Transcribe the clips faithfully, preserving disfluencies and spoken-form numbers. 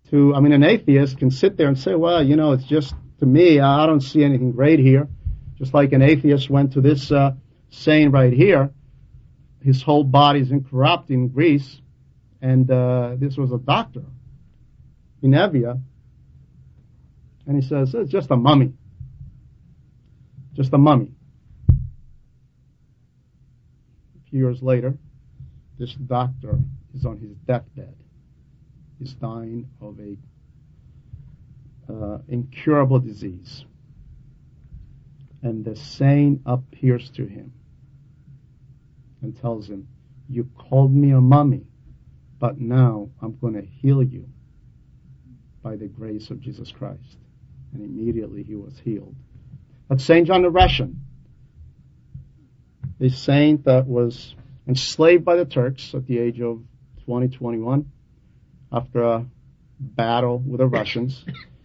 to, I mean, an atheist can sit there and say, well, you know, it's just, to me, I don't see anything great here. Just like an atheist went to this uh, saint right here. His whole body's incorrupt in Greece. And uh, this was a doctor in Evia. And he says, it's just a mummy. Just a mummy. A few years later, this doctor is on his deathbed. He's dying of a uh, incurable disease. And the saint appears to him and tells him, you called me a mummy, but now I'm going to heal you by the grace of Jesus Christ. And immediately he was healed. That's Saint John the Russian, a saint that was enslaved by the Turks at the age of twenty, twenty-one, after a battle with the Russians.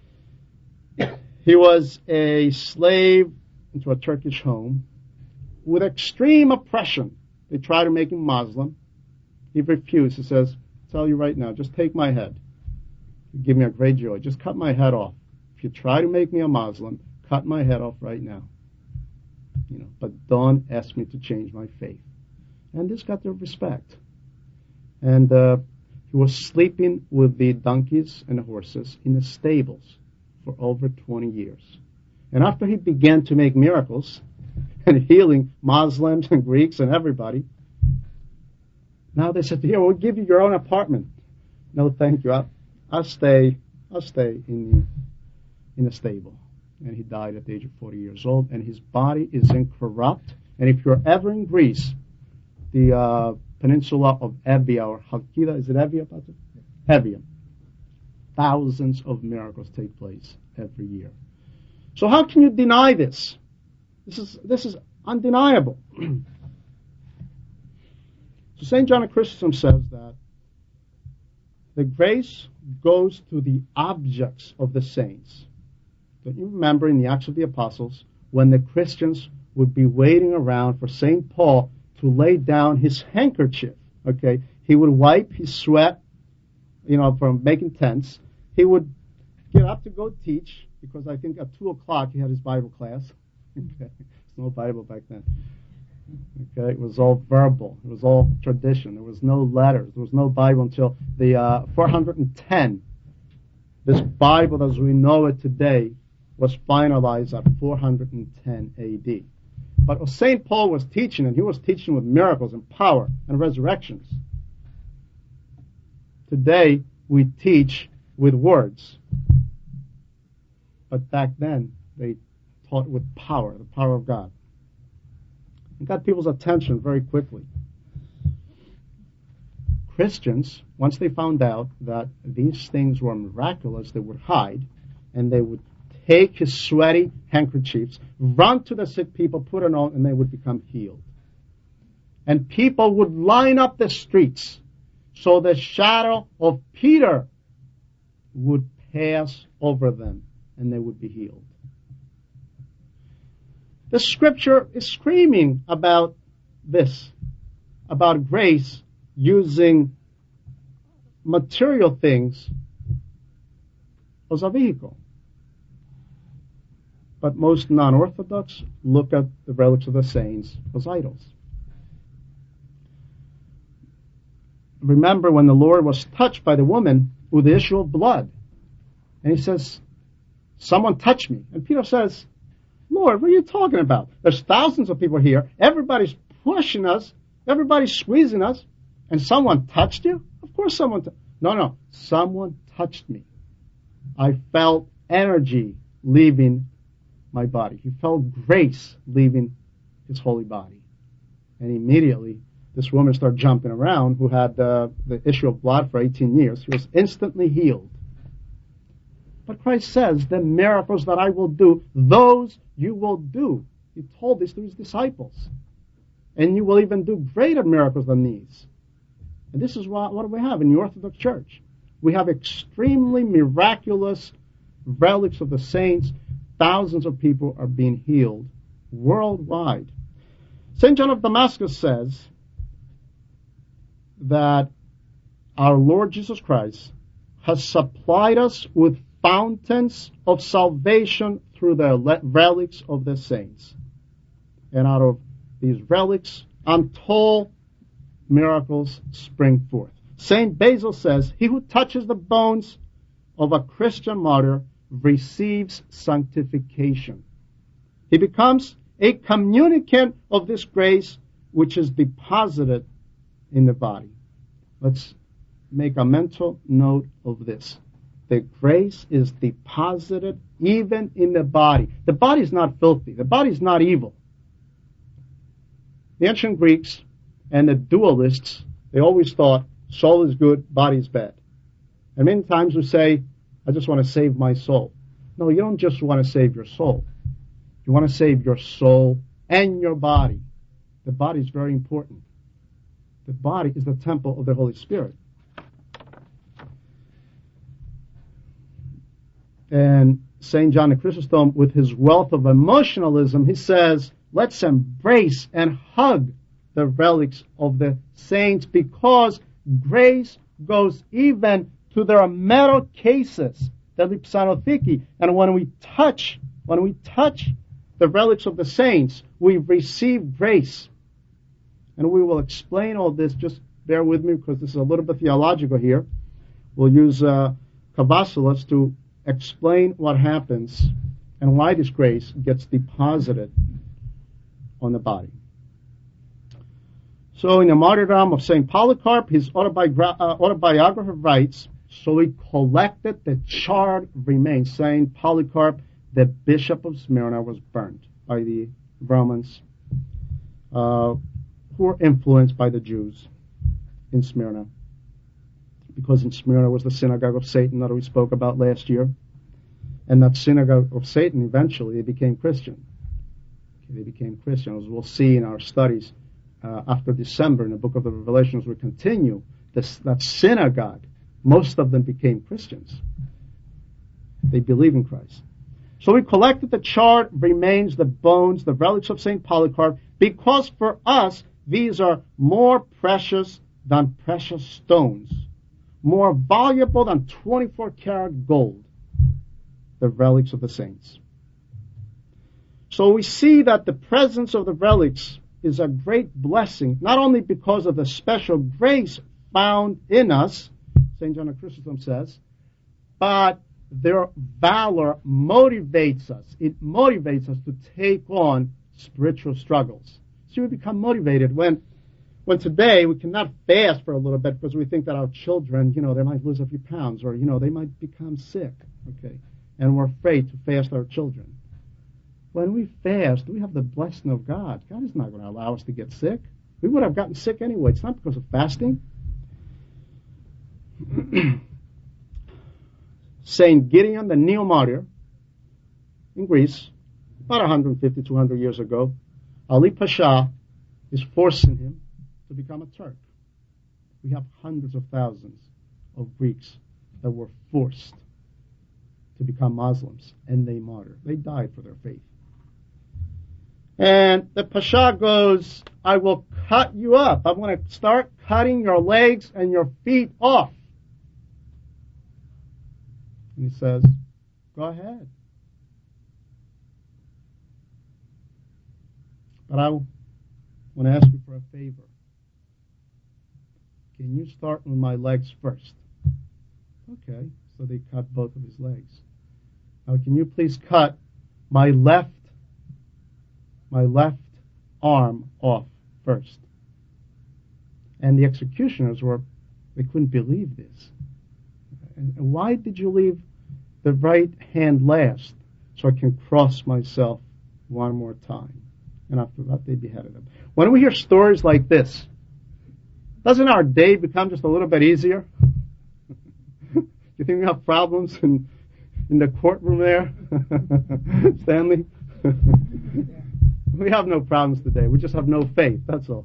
He was a slave into a Turkish home with extreme oppression. They tried to make him Muslim. He refused. He says, I'll tell you right now, just take my head. You give me a great joy. Just cut my head off. If you try to make me a Muslim, cut my head off right now. You know, but don't ask me to change my faith. And this got their respect. And uh, he was sleeping with the donkeys and the horses in the stables for over twenty years. And after he began to make miracles and healing Muslims and Greeks and everybody, now they said, here, we'll give you your own apartment. No, thank you. I'll, I'll stay, I'll stay in the, in the stable. And he died at the age of forty years old, and his body is incorrupt. And if you're ever in Greece, the uh, peninsula of Evia, or Halkida, is it Evia? Evia. Thousands of miracles take place every year. So how can you deny this? This is this is undeniable. So Saint John of Chrysostom says that the grace goes to the objects of the saints. Don't you remember in the Acts of the Apostles when the Christians would be waiting around for Saint Paul to lay down his handkerchief? Okay, he would wipe his sweat, you know, from making tents. He would get up to go teach, because I think at two o'clock he had his Bible class. Okay, there's no Bible back then. Okay, it was all verbal. It was all tradition. There was no letters. There was no Bible until the uh, four hundred ten. This Bible, as we know it today, was finalized at four hundred ten A D. But Saint Paul was teaching, and he was teaching with miracles and power and resurrections. Today, we teach with words. But back then, they taught with power, the power of God. It got people's attention very quickly. Christians, once they found out that these things were miraculous, they would hide, and they would take his sweaty handkerchiefs, run to the sick people, put it on, and they would become healed. And people would line up the streets so the shadow of Peter would pass over them, and they would be healed. The scripture is screaming about this, about grace using material things as a vehicle. But most non-Orthodox look at the relics of the saints as idols. Remember when the Lord was touched by the woman with the issue of blood. And he says, someone touched me. And Peter says, Lord, what are you talking about? There's thousands of people here. Everybody's pushing us. Everybody's squeezing us. And someone touched you? Of course someone touched. No, no. Someone touched me. I felt energy leaving my body. He felt grace leaving his holy body. And immediately, this woman started jumping around who had uh, the issue of blood for eighteen years. She was instantly healed. But Christ says, the miracles that I will do, those you will do. He told this to his disciples. And you will even do greater miracles than these. And this is what, what do we have in the Orthodox Church? We have extremely miraculous relics of the saints. Thousands of people are being healed worldwide. Saint John of Damascus says that our Lord Jesus Christ has supplied us with fountains of salvation through the relics of the saints. And out of these relics, untold miracles spring forth. Saint Basil says, he who touches the bones of a Christian martyr receives sanctification. He becomes a communicant of this grace which is deposited in the body. Let's make a mental note of this. The grace is deposited even in the body. The body is not filthy. The body is not evil. The ancient Greeks and the dualists, they always thought soul is good, body is bad. And many times we say, I just want to save my soul. No, you don't just want to save your soul. You want to save your soul and your body. The body is very important. The body is the temple of the Holy Spirit. And Saint John Chrysostom, with his wealth of emotionalism, he says, let's embrace and hug the relics of the saints, because grace goes even to their metal cases, the lipsanotheki. And when we touch, when we touch the relics of the saints, we receive grace. And we will explain all this. Just bear with me, because this is a little bit theological here. We'll use uh, Kavasilas to explain what happens and why this grace gets deposited on the body. So in the martyrdom of Saint Polycarp, his autobiogra- uh, autobiographer writes, so he collected the charred remains. Saint Polycarp, the bishop of Smyrna, was burned by the Romans uh, who were influenced by the Jews in Smyrna. Because in Smyrna was the synagogue of Satan that we spoke about last year. And that synagogue of Satan, eventually, they became Christian. Okay, they became Christian. As we'll see in our studies uh, after December in the book of the Revelations, we continue. This, that synagogue, most of them became Christians. They believe in Christ. So we collected the charred remains, the bones, the relics of Saint Polycarp, because for us, these are more precious than precious stones, more valuable than twenty-four karat gold, the relics of the saints. So we see that the presence of the relics is a great blessing, not only because of the special grace found in us, Saint John Chrysostom says, but their valor motivates us. It motivates us to take on spiritual struggles. So we become motivated when When today we cannot fast for a little bit because we think that our children, you know, they might lose a few pounds, or, you know, they might become sick, okay, and we're afraid to fast our children. When we fast, we have the blessing of God. God is not going to allow us to get sick. We would have gotten sick anyway. It's not because of fasting. Saint Gideon, the neo-martyr in Greece, about one hundred fifty, two hundred years ago, Ali Pasha is forcing him to become a Turk. We have hundreds of thousands of Greeks that were forced to become Muslims, and they martyred. They died for their faith. And the Pasha goes, I will cut you up. I'm going to start cutting your legs and your feet off. And he says, go ahead. But I want to ask you for a favor. Can you start with my legs first? Okay, so they cut both of his legs. Now, can you please cut my left, my left arm off first? And the executioners were, they couldn't believe this. And why did you leave the right hand last? So I can cross myself one more time. And after that, they beheaded him. When we hear stories like this, doesn't our day become just a little bit easier? You think we have problems in in the courtroom there, Stanley? We have no problems today. We just have no faith. That's all.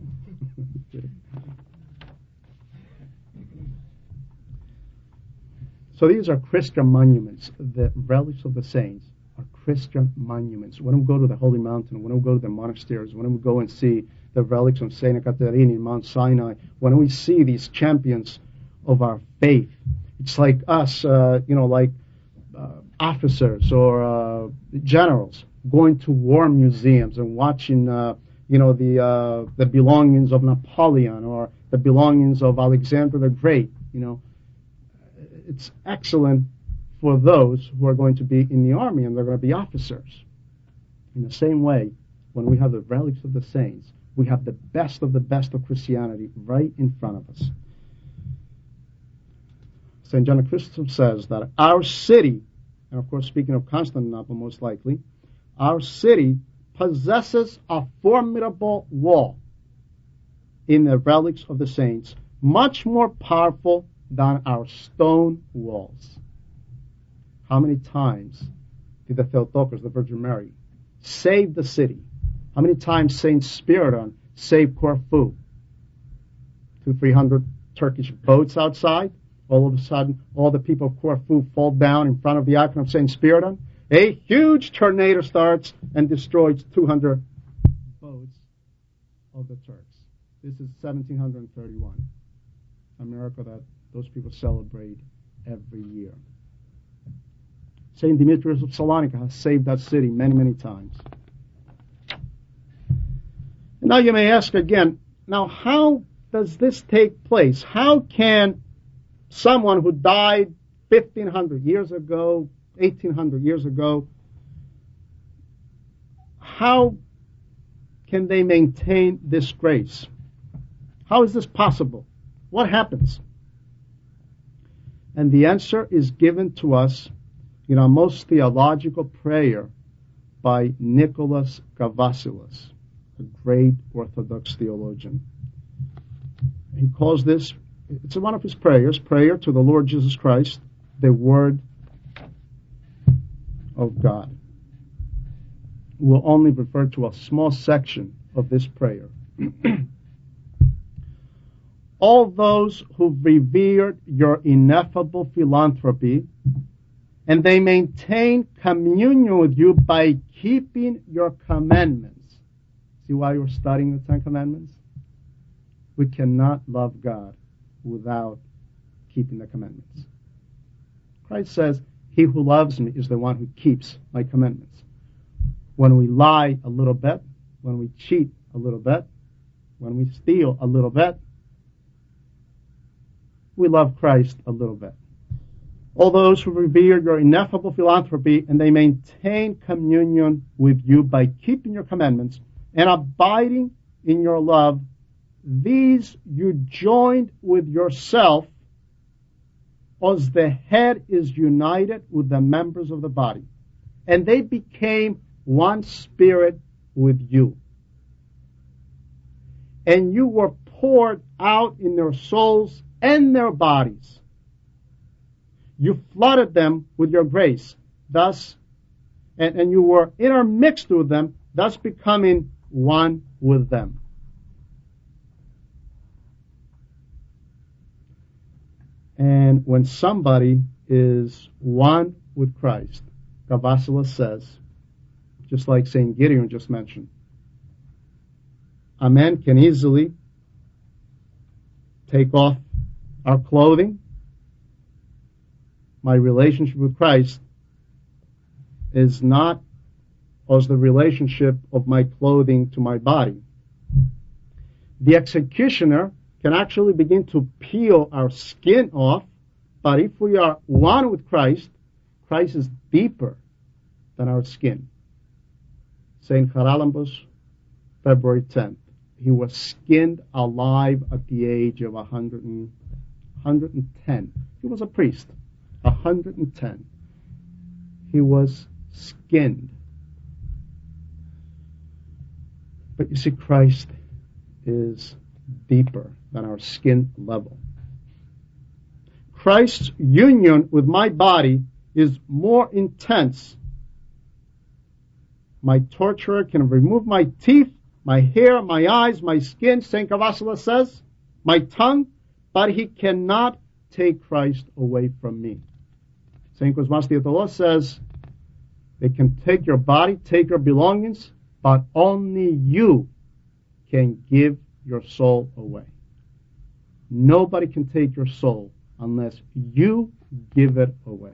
So these are Christian monuments. The relics of the saints are Christian monuments. When we go to the Holy Mountain, when we go to the monasteries, when we go and see the relics of Saint Ekaterina in Mount Sinai, when we see these champions of our faith, It's like us, uh, you know, like uh, officers or uh, generals going to war museums and watching, uh, you know, the uh, the belongings of Napoleon or the belongings of Alexander the Great. You know, it's excellent for those who are going to be in the army and they're going to be officers. In the same way, when we have the relics of the saints, we have the best of the best of Christianity right in front of us. Saint John Chrysostom says that our city, and of course speaking of Constantinople most likely, our city possesses a formidable wall in the relics of the saints, much more powerful than our stone walls. How many times did the Theotokos, the Virgin Mary, save the city? How many times Saint Spiridon saved Corfu? Two, three hundred Turkish boats outside. All of a sudden, all the people of Corfu fall down in front of the icon of Saint Spiridon. A huge tornado starts and destroys two hundred boats of the Turks. This is seventeen thirty-one, a miracle that those people celebrate every year. Saint Demetrius of Salonika has saved that city many, many times. And now you may ask again, now how does this take place? How can someone who died fifteen hundred years ago, eighteen hundred years ago, how can they maintain this grace? How is this possible? What happens? And the answer is given to us in our most theological prayer by Nicholas Kavasilas, a great Orthodox theologian. He calls this, it's one of his prayers, prayer to the Lord Jesus Christ, the Word of God. We'll only refer to a small section of this prayer. All those who revered your ineffable philanthropy, and they maintain communion with you by keeping your commandments. See why we're studying the Ten Commandments? We cannot love God without keeping the commandments. Christ says, he who loves me is the one who keeps my commandments. When we lie a little bit, when we cheat a little bit, when we steal a little bit, we love Christ a little bit. All those who revere your ineffable philanthropy, and they maintain communion with you by keeping your commandments and abiding in your love, these you joined with yourself as the head is united with the members of the body. And they became one spirit with you. And you were poured out in their souls and their bodies. You flooded them with your grace, thus, and, and you were intermixed with them, thus becoming one with them. And when somebody is one with Christ, Kavasilas says, just like Saint Gideon just mentioned, a man can easily take off our clothing. My relationship with Christ is not as the relationship of my clothing to my body. The executioner can actually begin to peel our skin off, but if we are one with Christ, Christ is deeper than our skin. Saint Charalambos, February tenth. He was skinned alive at the age of one hundred ten. He was a priest. one hundred ten. He was skinned. But you see, Christ is deeper than our skin level. Christ's union with my body is more intense. My torturer can remove my teeth, my hair, my eyes, my skin, Saint Kavasilas says, my tongue, but he cannot take Christ away from me. Saint Cosmas Theodolos says, they can take your body, take your belongings, but only you can give your soul away. Nobody can take your soul unless you give it away.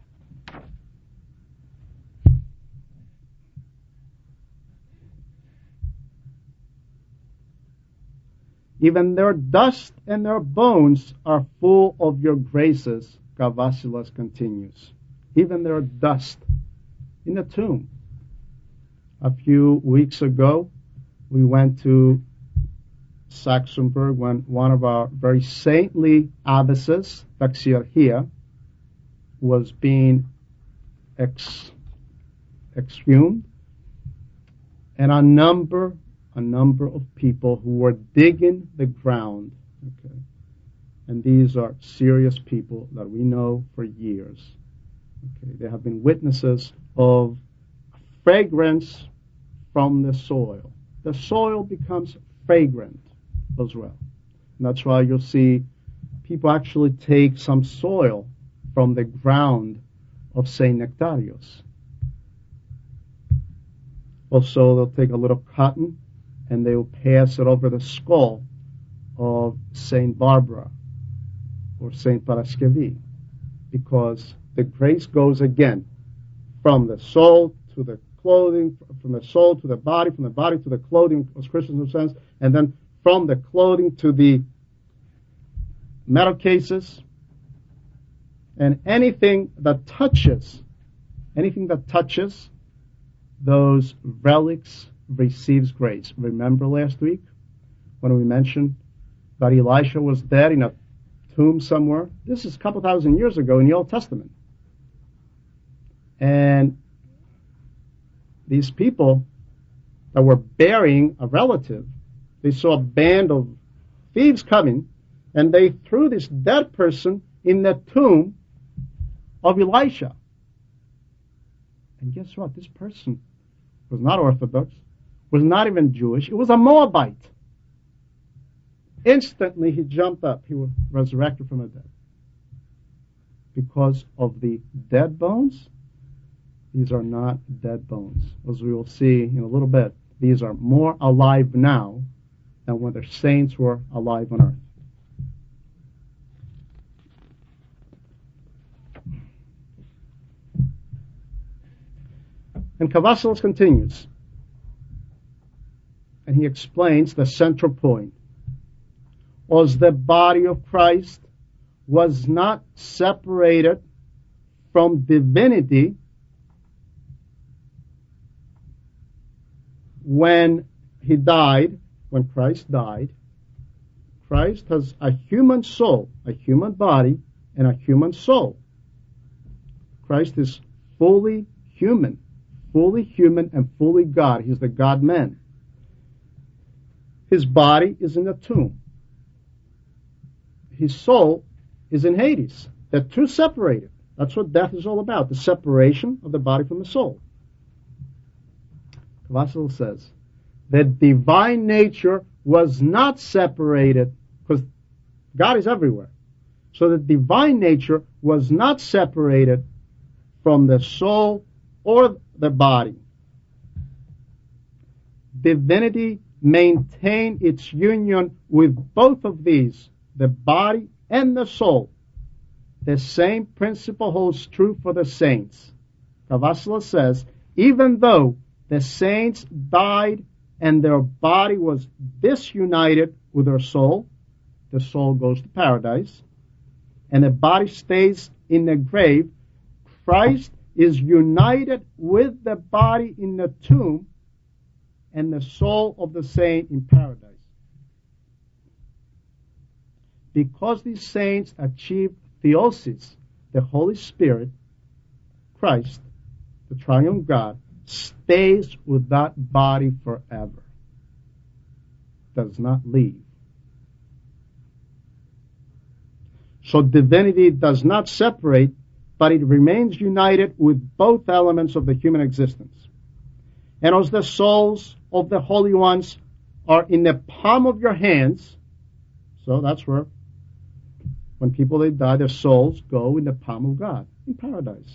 Even their dust and their bones are full of your graces, Kavasilas continues. Even their dust in the tomb. A few weeks ago, we went to Saxonburg when one of our very saintly abbesses, Bexirhia, was being ex, exhumed, and a number, a number of people who were digging the ground. Okay, and these are serious people that we know for years. Okay, they have been witnesses of fragrance from the soil. The soil becomes fragrant as well. And that's why you'll see people actually take some soil from the ground of Saint Nectarios. Also, they'll take a little cotton and they will pass it over the skull of Saint Barbara or Saint Paraskevi, because the grace goes again from the soul to the clothing, from the soul to the body, from the body to the clothing, as Christians have said, and then from the clothing to the metal cases, and anything that touches, anything that touches those relics receives grace. Remember last week when we mentioned that Elisha was dead in a tomb somewhere? This is a couple thousand years ago in the Old Testament. And these people that were burying a relative, they saw a band of thieves coming, and they threw this dead person in the tomb of Elisha. And guess what? This person was not Orthodox, was not even Jewish. It was a Moabite. Instantly he jumped up. He was resurrected from the dead. Because of the dead bones, these are not dead bones. As we will see in a little bit, these are more alive now than when the saints were alive on earth. And Kavasilas continues, and he explains the central point. As the body of Christ was not separated from divinity when he died, when Christ died, Christ has a human soul, a human body, and a human soul. Christ is fully human, fully human and fully God. He's the God-man. His body is in the tomb. His soul is in Hades. They're two separated. That's what death is all about, the separation of the body from the soul. Kavasilas says, the divine nature was not separated, because God is everywhere. So the divine nature was not separated from the soul or the body. Divinity maintained its union with both of these, the body and the soul. The same principle holds true for the saints. Kavasilas says, even though the saints died and their body was disunited with their soul, the soul goes to paradise, and the body stays in the grave, Christ is united with the body in the tomb and the soul of the saint in paradise. Because these saints achieved theosis, the Holy Spirit, Christ, the triune God, stays with that body forever. Does not leave. So divinity does not separate, but it remains united with both elements of the human existence. And as the souls of the holy ones are in the palm of your hands, so that's where, when people they die, their souls go in the palm of God, in paradise.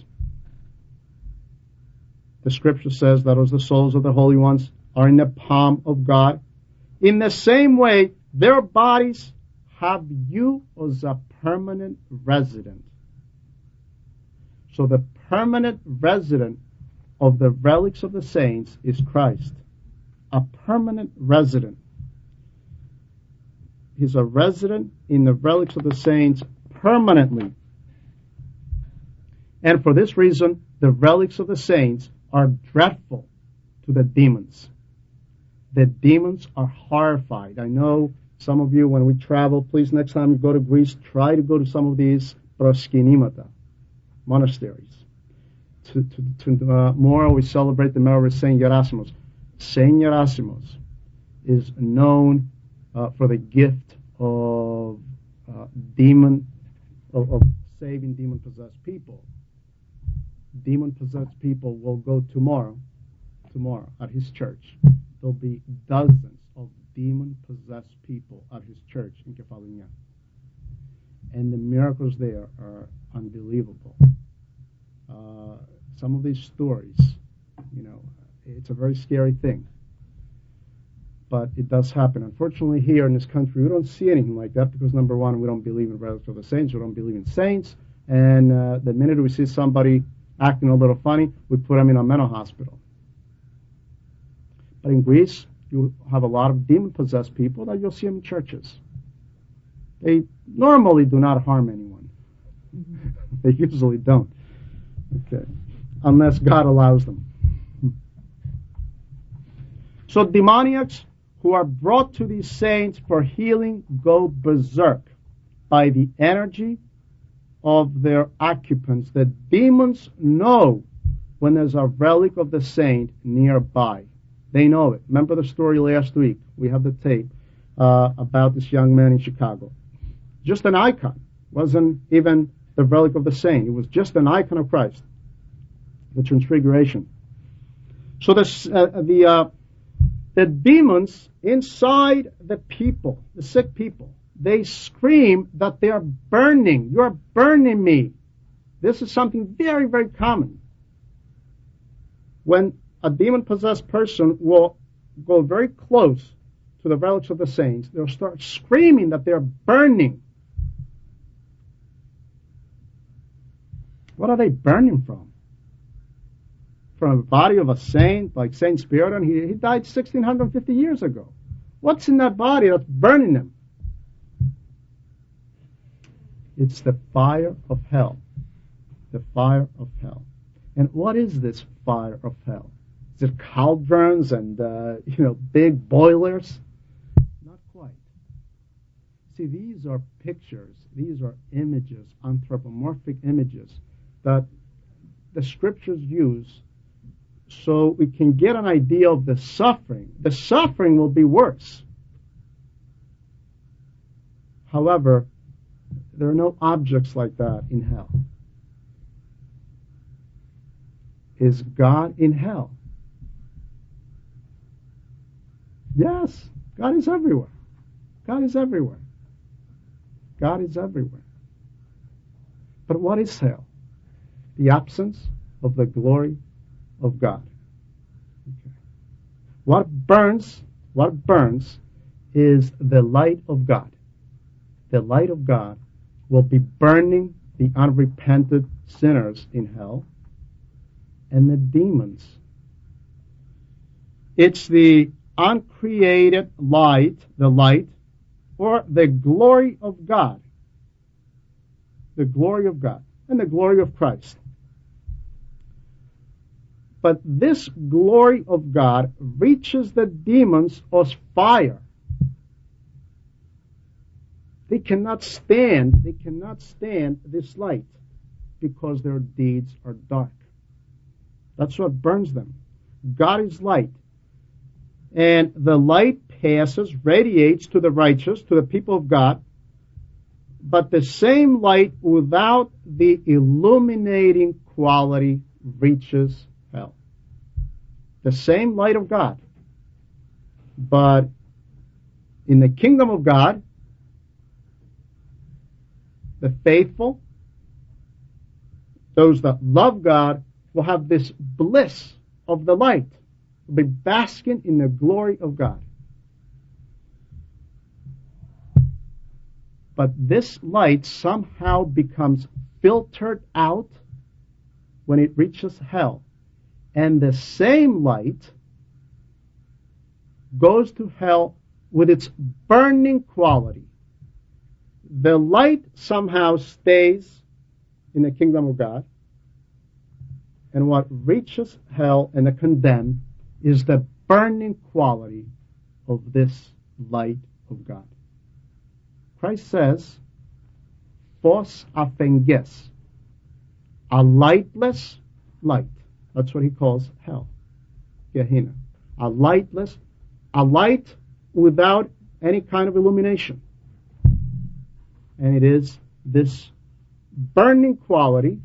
The scripture says that as the souls of the holy ones are in the palm of God, in the same way, their bodies have you as a permanent resident. So the permanent resident of the relics of the saints is Christ. A permanent resident. He's a resident in the relics of the saints permanently. And for this reason, the relics of the saints are dreadful to the demons. The demons are horrified. I know some of you, when we travel, please next time you go to Greece, try to go to some of these proskinimata, monasteries. To, to, to, uh, tomorrow we celebrate the memory of Saint Gerasimos. Saint Gerasimos is known uh, for the gift of uh, demon, of, of saving demon-possessed people. Demon-possessed people will go tomorrow, tomorrow at his church. There'll be dozens of demon-possessed people at his church in Kefalonia. And the miracles there are unbelievable. Uh, some of these stories, you know, it's a very scary thing. But it does happen. Unfortunately, here in this country, we don't see anything like that because, number one, we don't believe in relics of the saints. We don't believe in saints. And uh, the minute we see somebody acting a little funny, we put them in a mental hospital. But in Greece, you have a lot of demon-possessed people that you'll see them in churches. They normally do not harm anyone. They usually don't. Okay. Unless God allows them. So demoniacs who are brought to these saints for healing go berserk by the energy of their occupants. The demons know when there's a relic of the saint nearby. They know it. Remember the story last week? We have the tape uh, about this young man in Chicago. Just an icon. Wasn't even the relic of the saint. It was just an icon of Christ. The Transfiguration. So this, uh, the uh, the demons inside the people, the sick people, they scream that they are burning. You are burning me. This is something very, very common. When a demon-possessed person will go very close to the relics of the saints, they'll start screaming that they're burning. What are they burning from? From the body of a saint like Saint Spiridon? He, he died one thousand six hundred fifty years ago. What's in that body that's burning him? It's the fire of hell. The fire of hell. And what is this fire of hell? Is it cauldrons and, uh, you know, big boilers? Not quite. See, these are pictures. These are images, anthropomorphic images that the scriptures use so we can get an idea of the suffering. The suffering will be worse. However, there are no objects like that in hell. Is God in hell? Yes, God is everywhere. God is everywhere. God is everywhere. But what is hell? The absence of the glory of God. Okay. What burns, what burns is the light of God. The light of God will be burning the unrepentant sinners in hell and the demons. It's the uncreated light, the light, or the glory of God. The glory of God and the glory of Christ. But this glory of God reaches the demons as fire. They cannot stand, they cannot stand this light because their deeds are dark. That's what burns them. God is light. And the light passes, radiates to the righteous, to the people of God. But the same light without the illuminating quality reaches hell. The same light of God. But in the kingdom of God, the faithful, those that love God, will have this bliss of the light. Will be basking in the glory of God. But this light somehow becomes filtered out when it reaches hell. And the same light goes to hell with its burning quality. The light somehow stays in the kingdom of God, and what reaches hell and the condemned is the burning quality of this light of God. Christ says, phos aphenges, a lightless light. That's what he calls hell, Gehenna. A lightless, a light without any kind of illumination. And it is this burning quality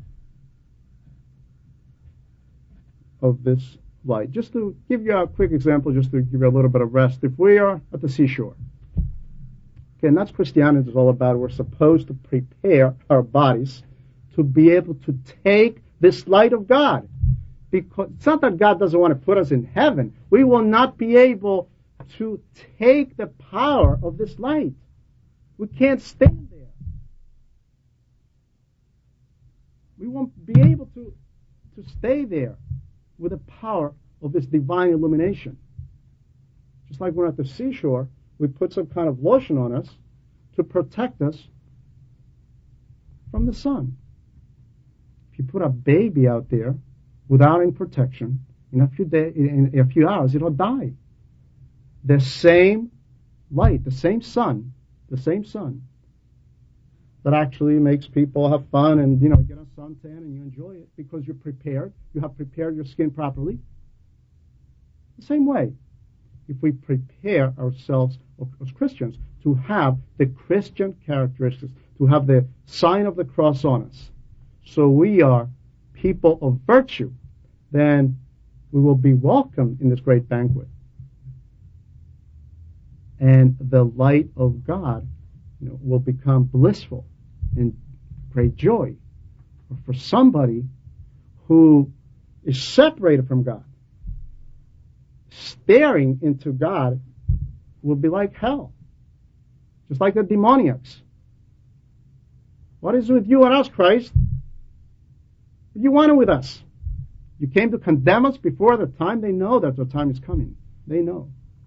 of this light. Just to give you a quick example, just to give you a little bit of rest. If we are at the seashore, okay, and that's Christianity is all about. We're supposed to prepare our bodies to be able to take this light of God. Because it's not that God doesn't want to put us in heaven. We will not be able to take the power of this light. We can't stand there. We won't be able to, to stay there with the power of this divine illumination. Just like we're at the seashore, we put some kind of lotion on us to protect us from the sun. If you put a baby out there without any protection, in a few days, in a few hours, it'll die. The same light, the same sun, the same sun that actually makes people have fun and, you know, get a suntan and you enjoy it because you're prepared. You have prepared your skin properly. The same way, if we prepare ourselves as Christians to have the Christian characteristics, to have the sign of the cross on us, so we are people of virtue, then we will be welcomed in this great banquet. And the light of God, you know, will become blissful and great joy. Or for somebody who is separated from God, staring into God will be like hell. Just like the demoniacs. What is with you and us, Christ? What do you want with us? You came to condemn us before the time. They know that the time is coming. They know.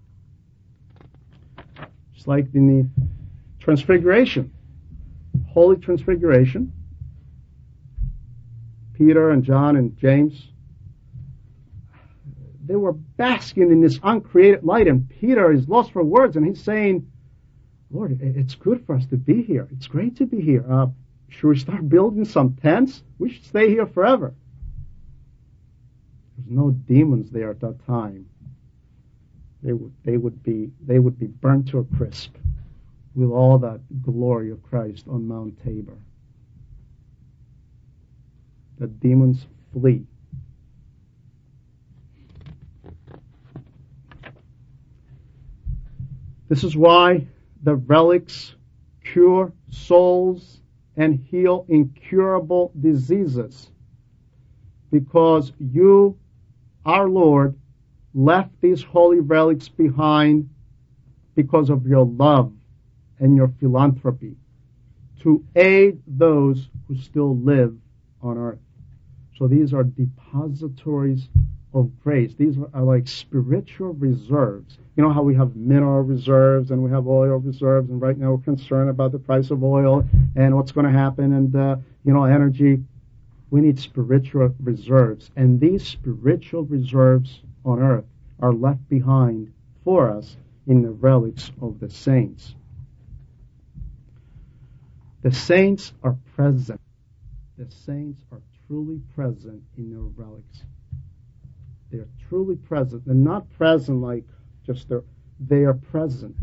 Just like in the Transfiguration, Holy Transfiguration, Peter and John and James, they were basking in this uncreated light, and Peter is lost for words, and he's saying, Lord, it's good for us to be here. It's great to be here. Uh, should we start building some tents? We should stay here forever. There's no demons there at that time. They would, they would be, they would be burnt to a crisp with all that glory of Christ on Mount Tabor. The demons flee. This is why the relics cure souls and heal incurable diseases. Because you, our Lord, left these holy relics behind because of your love and your philanthropy to aid those who still live on earth. So these are depositories of grace. These are like spiritual reserves. You know how we have mineral reserves and we have oil reserves, and right now we're concerned about the price of oil and what's going to happen and, uh, you know, energy. We need spiritual reserves. And these spiritual reserves on earth are left behind for us in the relics of the saints. The saints are present. The saints are truly present in their relics. They're truly present. They're not present like just they're, they are present.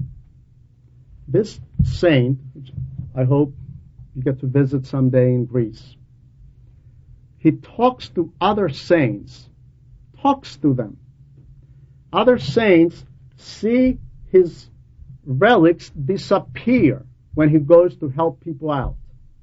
This saint, which I hope you get to visit someday in Greece, he talks to other saints, talks to them. Other saints see his relics disappear when he goes to help people out.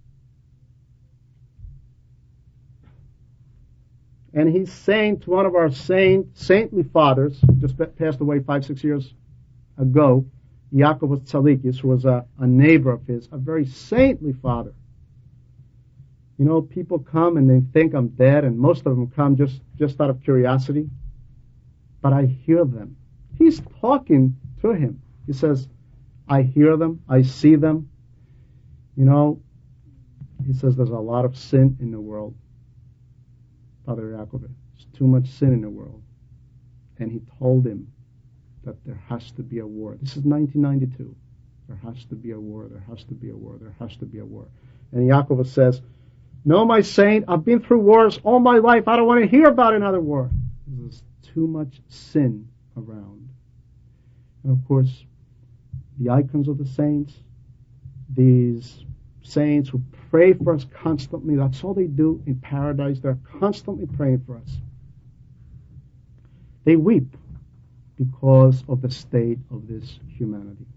And he's saying to one of our saint, saintly fathers, just passed away five, six years ago, Yaakov Tzalikis, who was a, a neighbor of his, a very saintly father. You know, people come and they think I'm dead, and most of them come just, just out of curiosity. But I hear them. He's talking to him. He says, I hear them, I see them. You know, he says there's a lot of sin in the world. Father Yaakov, there's too much sin in the world. And he told him that there has to be a war. This is nineteen ninety-two. There has to be a war, there has to be a war, there has to be a war. And Yaakov says, no, my saint, I've been through wars all my life. I don't want to hear about another war. There's too much sin around. And of course, the icons of the saints, these saints who pray for us constantly, that's all they do in paradise. They're constantly praying for us. They weep because of the state of this humanity.